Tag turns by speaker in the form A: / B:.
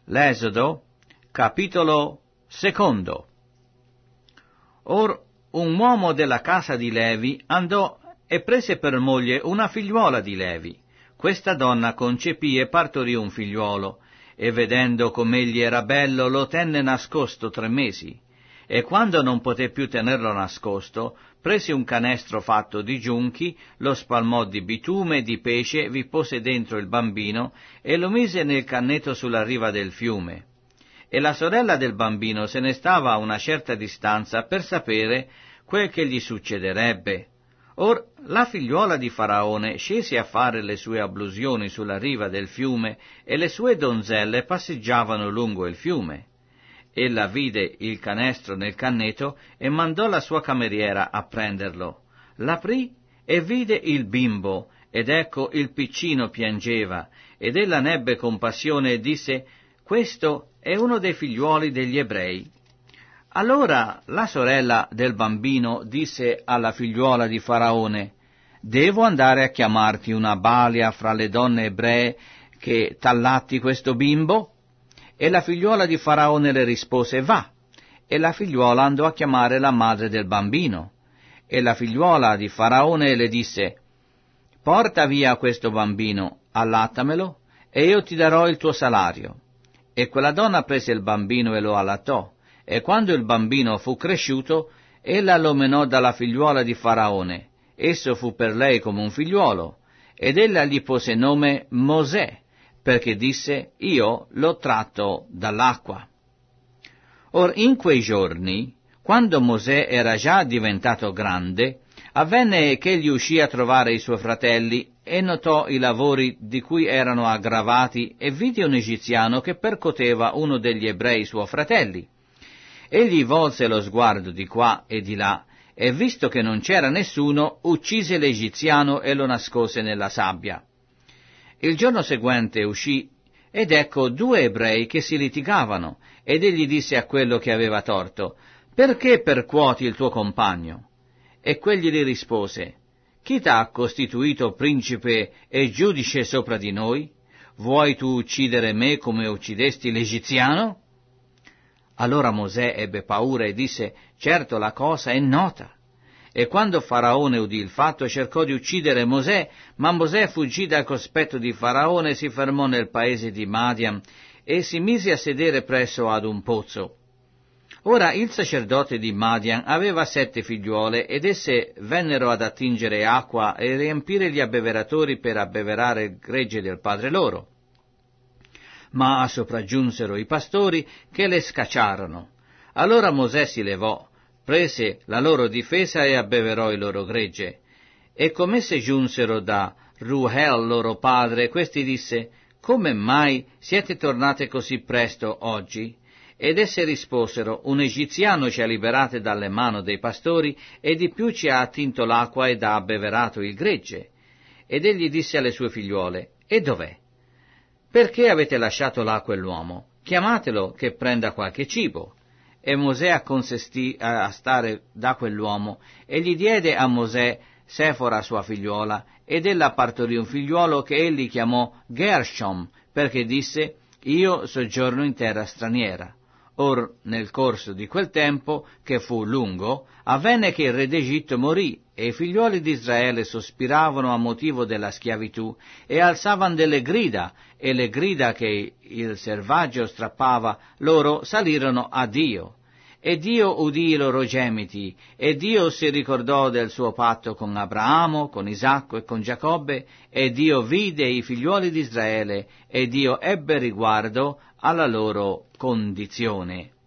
A: L'Esodo, capitolo 2. Or un uomo della casa di Levi andò e prese per moglie una figliuola di Levi. Questa donna concepì e partorì un figliuolo, e vedendo com'egli era bello, lo tenne nascosto 3 mesi. E quando non poté più tenerlo nascosto, prese un canestro fatto di giunchi, lo spalmò di bitume e di pesce, vi pose dentro il bambino e lo mise nel canneto sulla riva del fiume. E la sorella del bambino se ne stava a una certa distanza per sapere quel che gli succederebbe. Or la figliuola di Faraone scese a fare le sue ablusioni sulla riva del fiume, e le sue donzelle passeggiavano lungo il fiume. Ella vide il canestro nel canneto e mandò la sua cameriera a prenderlo. L'aprì e vide il bimbo, ed ecco il piccino piangeva, ed ella nebbe compassione e disse: «Questo è uno dei figliuoli degli ebrei». Allora la sorella del bambino disse alla figliuola di Faraone: «Devo andare a chiamarti una balia fra le donne ebree che t'allatti questo bimbo?» E la figliuola di Faraone le rispose: «Va». E la figliuola andò a chiamare la madre del bambino. E la figliuola di Faraone le disse: «Porta via questo bambino, allattamelo, e io ti darò il tuo salario». E quella donna prese il bambino e lo allattò, e quando il bambino fu cresciuto, ella lo menò dalla figliuola di Faraone. Esso fu per lei come un figliuolo, ed ella gli pose nome Mosè, perché disse: «Io l'ho tratto dall'acqua». Or in quei giorni, quando Mosè era già diventato grande, avvenne che egli uscì a trovare i suoi fratelli e notò i lavori di cui erano aggravati, e vide un egiziano che percoteva uno degli ebrei suoi fratelli. Egli volse lo sguardo di qua e di là, e visto che non c'era nessuno, uccise l'egiziano e lo nascose nella sabbia. Il giorno seguente uscì, ed ecco 2 ebrei che si litigavano, ed egli disse a quello che aveva torto: «Perché percuoti il tuo compagno?» E quegli gli rispose: «Chi t'ha costituito principe e giudice sopra di noi? Vuoi tu uccidere me come uccidesti l'egiziano?» Allora Mosè ebbe paura e disse: «Certo, la cosa è nota». E quando Faraone udì il fatto, cercò di uccidere Mosè, ma Mosè fuggì dal cospetto di Faraone, si fermò nel paese di Madian e si mise a sedere presso ad un pozzo. Ora il sacerdote di Madian aveva 7 figliuole, ed esse vennero ad attingere acqua e riempire gli abbeveratori per abbeverare il gregge del padre loro. Ma sopraggiunsero i pastori che le scacciarono. Allora Mosè si levò, prese la loro difesa e abbeverò il loro gregge. E come esse giunsero da Ruel loro padre, questi disse: «Come mai siete tornate così presto oggi?» Ed esse risposero: «Un egiziano ci ha liberate dalle mani dei pastori, e di più ci ha attinto l'acqua ed ha abbeverato il gregge». Ed egli disse alle sue figliuole: «E dov'è? Perché avete lasciato là quell'uomo? Chiamatelo che prenda qualche cibo». E Mosè acconsentì a stare da quell'uomo, e gli diede a Mosè Sefora sua figliuola, ed ella partorì un figliuolo che egli chiamò Gershom, perché disse: «Io soggiorno in terra straniera». Or nel corso di quel tempo, che fu lungo, avvenne che il re d'Egitto morì, e i figliuoli di Israele sospiravano a motivo della schiavitù, e alzavan delle grida, e le grida che il selvaggio strappava loro salirono a Dio. E Dio udì i loro gemiti, e Dio si ricordò del suo patto con Abramo, con Isacco e con Giacobbe, e Dio vide i figliuoli di Israele, e Dio ebbe riguardo alla loro condizione.